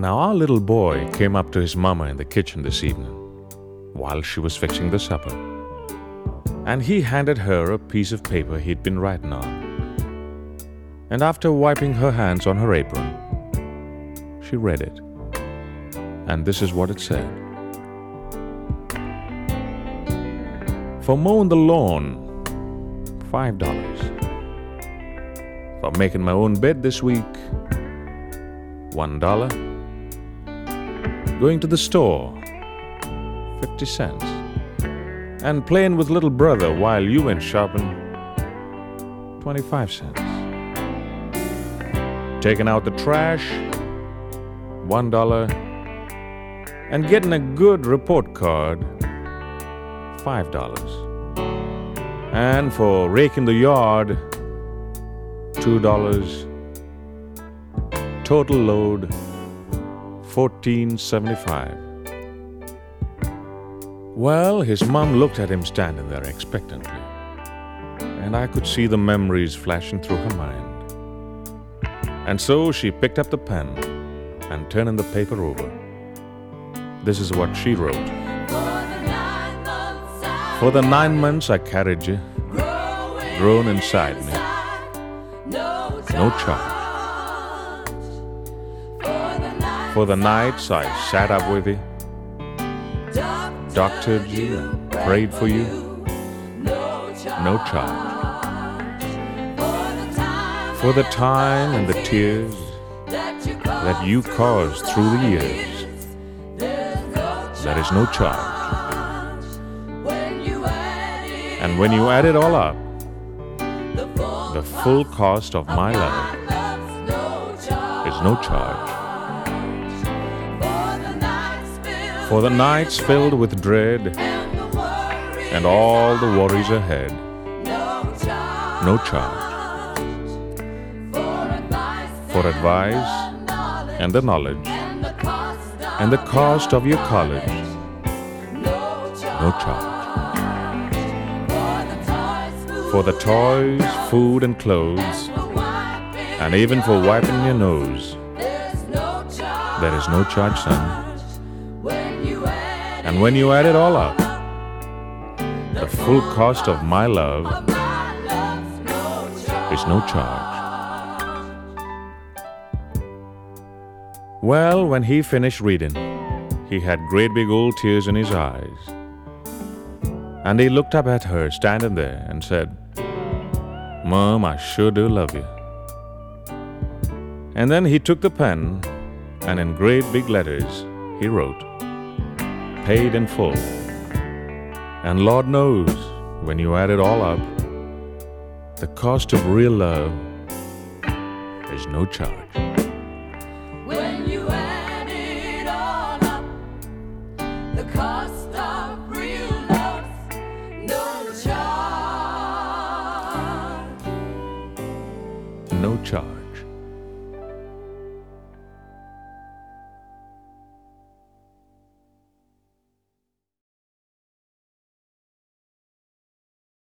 Now, our little boy came up to his mama in the kitchen this evening while she was fixing the supper, and he handed her a piece of paper he'd been writing on. And after wiping her hands on her apron, she read it. And this is what it said. For mowing the lawn, $5. For making my own bed this week, $1. Going to the store, 50 cents. And playing with little brother while you went shopping, 25 cents. Taking out the trash, $1. And getting a good report card, $5. And for raking the yard, $2. Total load, $14.75. Well, his mom looked at him standing there expectantly, and I could see the memories flashing through her mind. And so she picked up the pen and turning the paper over. This is what she wrote. For the 9 months I carried you, grown inside me, no charge. For the nights I sat up with you, doctored you and prayed for you, no charge. For the time and the tears that you caused through the years, there is no charge. And when you add it all up, the full cost of my love is no charge. For the nights filled with dread and all the worries ahead, no charge. For advice and the knowledge and the cost of your college, no charge. For the toys, food and clothes, and even for wiping your nose, there is no charge, son. And when you add it all up, the full cost of my love is no charge. Well, when he finished reading, he had great big old tears in his eyes. And he looked up at her standing there and said, Mom, I sure do love you. And then he took the pen and in great big letters he wrote, Paid in full. And Lord knows, when you add it all up, the cost of real love is no charge. When you add it all up, the cost of real love, no charge. No charge.